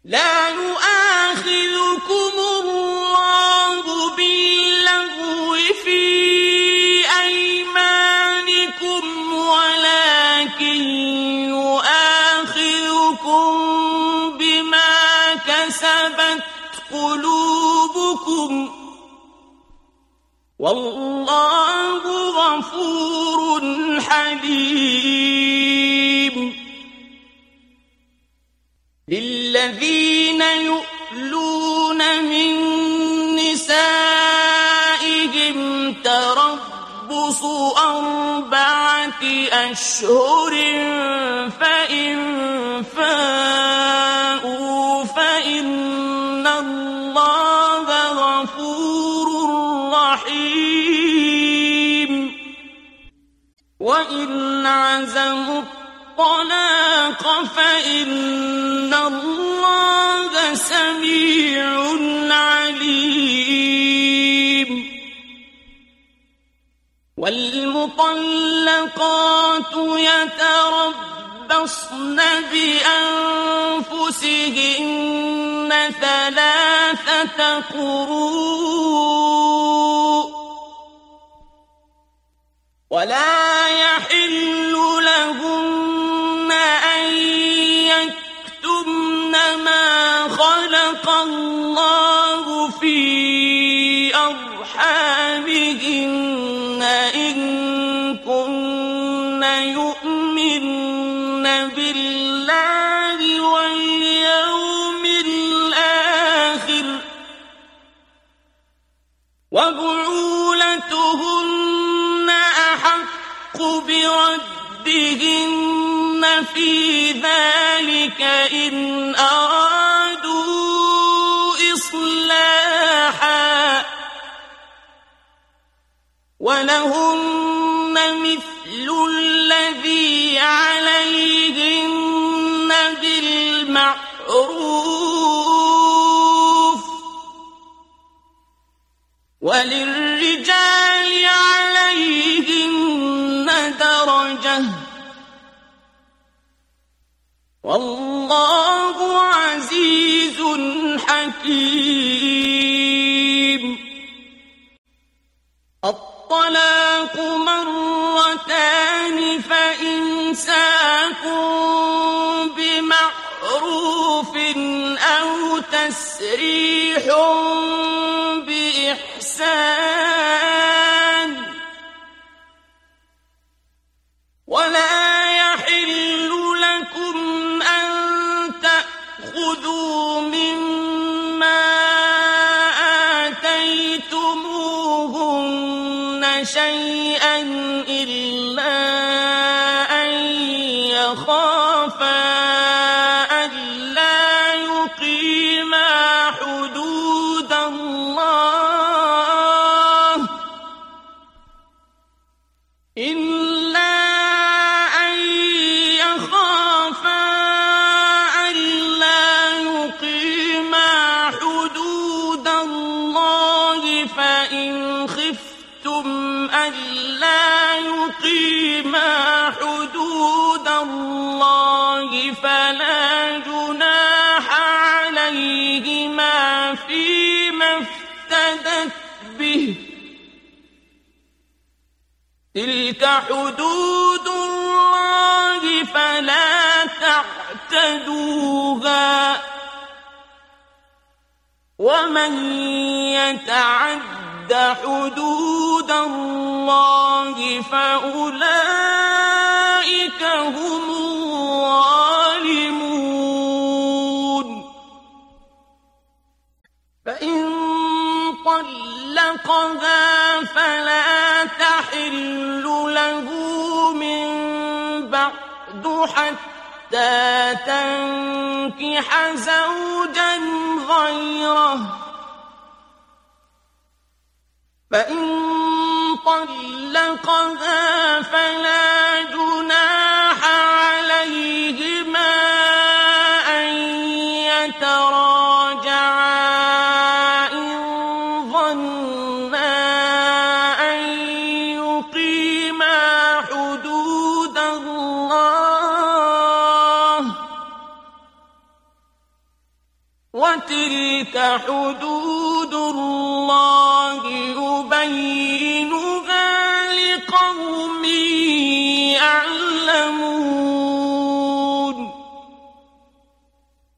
لا يؤاخذكم الله باللغو في أيمانكم ولكن يؤاخذكم بما كسبت قلوبكم والله غفور حليم. للذين يؤلون من نسائهم تربص 4 أشهر فإن فاءوا فإن الله غفور رحيم. وإن عزموا الطلاق فإن الله سميع عليم. والمطلقات يتربصن بأنفسهن 3 قروء ولا يحل لهن أن يكتمن ما خلق الله في أرحامهن إن كن يؤمن بالله واليوم الآخر وبعولتهن أحق بردهن في ذلك إن أرادوا إصلاحا ولهن مثل الذي عليهن بالمعروف وللرجال عليهن درجة والله عزيز حكيم. الطلاق 2 فإمساك بمعروف أو تسريح بإحسان ولا يحل لكم أن تأخذوا مما آتيتموهن شيئا إلا أن يخافا ألا يقيما حدود الله إلا أن يخافا ألا يقيما حدود الله فإن خفتم ألا يقيما حدود الله فلا جناح عليهما فيما افتدت به تلك حدود الله فلا تعتدوها ومن يتعد حدود الله فأولئك هم الظالمون. فإن طلقها فلا تحل له من بعد حتى تنكح زوجا غيره فإن طلقها فلا جناح عليهما أن يتراجعا إن ظنا أن يقيما حدود الله وتلك حدود الله يبينها